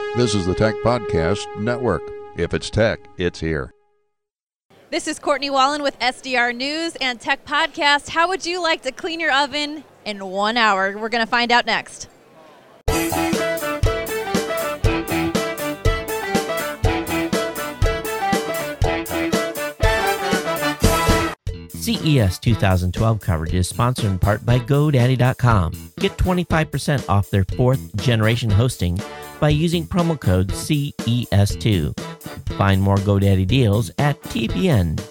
This is the Tech Podcast Network. If it's tech, it's here. This is Courtney Wallen with SDR News and Tech Podcast. How would you like to clean your oven in 1 hour? We're going to find out next. CES 2012 coverage is sponsored in part by GoDaddy.com. Get 25% off their 4th generation hosting by using promo code CES2. Find more GoDaddy deals at tpn.tv.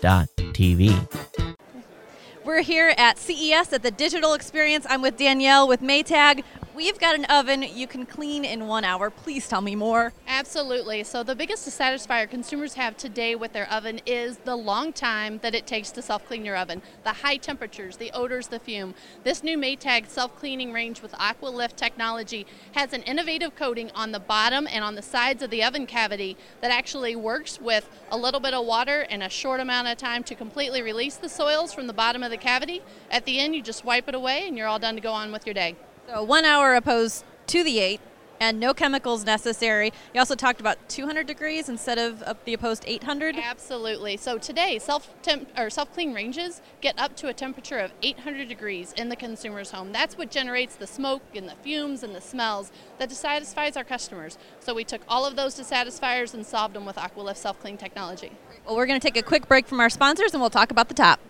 We're here at CES at the Digital Experience. I'm with Danielle with Maytag. We've got an oven you can clean in 1 hour. Please tell me more. Absolutely. So the biggest dissatisfier consumers have today with their oven is the long time that it takes to self-clean your oven. The high temperatures, the odors, the fume. This new Maytag self-cleaning range with AquaLift technology has an innovative coating on the bottom and on the sides of the oven cavity that actually works with a little bit of water and a short amount of time to completely release the soils from the bottom of the cavity. At the end, you just wipe it away and you're all done to go on with your day. So 1 hour opposed to the 8 and no chemicals necessary. You also talked about 200 degrees instead of the opposed 800. Absolutely. So today, self-clean ranges get up to a temperature of 800 degrees in the consumer's home. That's what generates the smoke and the fumes and the smells that dissatisfies our customers. So we took all of those dissatisfiers and solved them with AquaLift self-clean technology. Well, we're going to take a quick break from our sponsors and we'll talk about the top.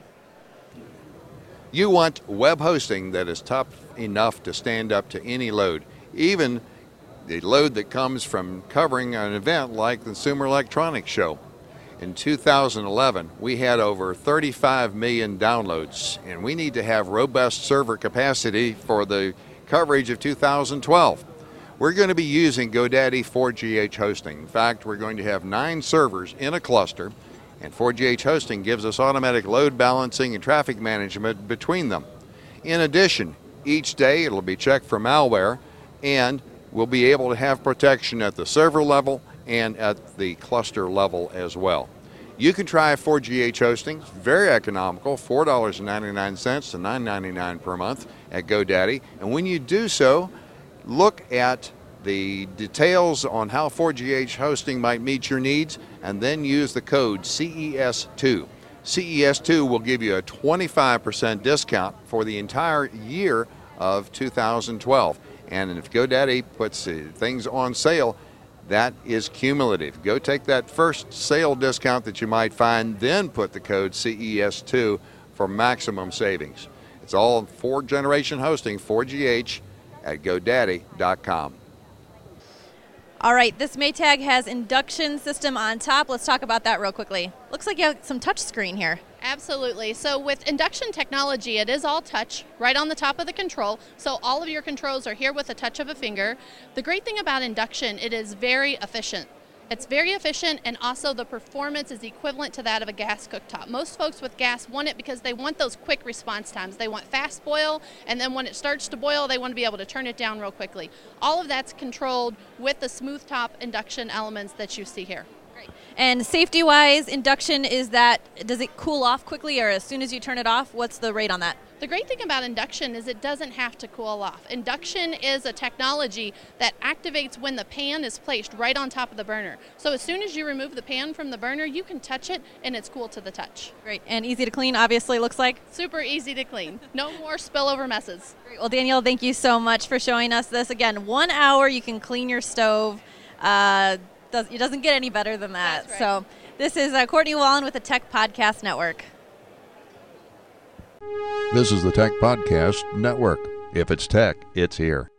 You want web hosting that is tough enough to stand up to any load, even the load that comes from covering an event like the Consumer Electronics Show. In 2011, we had over 35 million downloads, and we need to have robust server capacity for the coverage of 2012. We're going to be using GoDaddy 4GH hosting. In fact, we're going to have 9 servers in a cluster, and 4GH hosting gives us automatic load balancing and traffic management between them. In addition, each day it'll be checked for malware, and we'll be able to have protection at the server level and at the cluster level as well. You can try 4GH hosting. It's very economical, $4.99 to $9.99 per month at GoDaddy. And when you do so, look at the details on how 4GH hosting might meet your needs, and then use the code CES2. CES2 will give you a 25% discount for the entire year of 2012. And if GoDaddy puts things on sale, that is cumulative. Go take that first sale discount that you might find, then put the code CES2 for maximum savings. It's all 4th generation hosting, 4GH, at GoDaddy.com. All right, this Maytag has induction system on top. Let's talk about that real quickly. Looks like you have some touch screen here. Absolutely. So with induction technology, it is all touch right on the top of the control. So all of your controls are here with a touch of a finger. The great thing about induction, it is very efficient. It's very efficient, and also the performance is equivalent to that of a gas cooktop. Most folks with gas want it because they want those quick response times. They want fast boil, and then when it starts to boil, they want to be able to turn it down real quickly. All of that's controlled with the smooth top induction elements that you see here. Great. And safety-wise, induction is that, does it cool off quickly, or as soon as you turn it off, what's the rate on that? The great thing about induction is it doesn't have to cool off. Induction is a technology that activates when the pan is placed right on top of the burner. So as soon as you remove the pan from the burner, you can touch it, and it's cool to the touch. Great. And easy to clean, obviously, looks like? Super easy to clean. No more spillover messes. Great. Well, Danielle, thank you so much for showing us this. Again, 1 hour you can clean your stove. It doesn't get any better than that. That's right. So this is Courtney Wallen with the Tech Podcast Network. This is the Tech Podcast Network. If it's tech, it's here.